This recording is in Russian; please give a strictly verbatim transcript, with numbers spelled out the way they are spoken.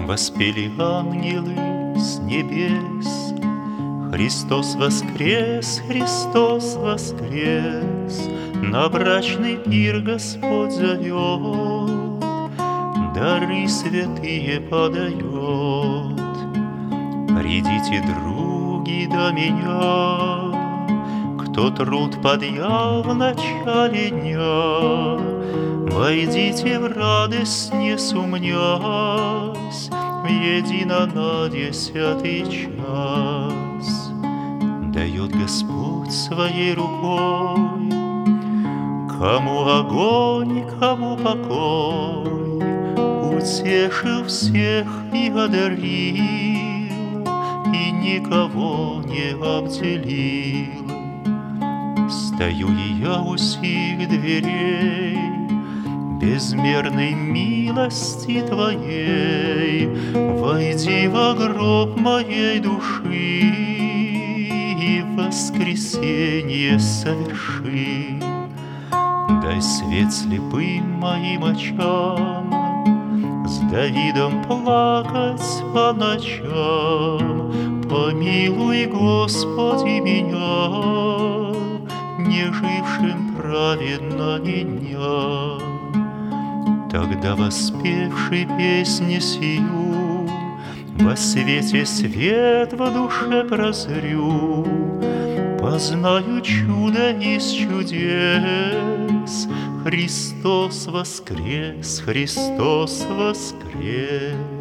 Воспели ангелы с небес: Христос воскрес, Христос воскрес. На брачный пир Господь зовет, дары святые подает. Придите, други, до меня, кто труд подъял в начале дня. Войдите в радость, не сумнясь, в едино на десятый час. Дает Господь своей рукой, кому огонь, кому покой. Утешил всех и одарил, и никого не обделил. Стою и я у сих дверей, безмерной милости Твоей. Войди во гроб моей души и воскресенье соверши. Дай свет слепым моим очам, с Давидом плакать по ночам. Помилуй, Господи, меня, не жившим праведно ни дня. Тогда, воспевши песни сию, во свете свет в душе прозрю. Познаю чудо из чудес: Христос воскрес, Христос воскрес.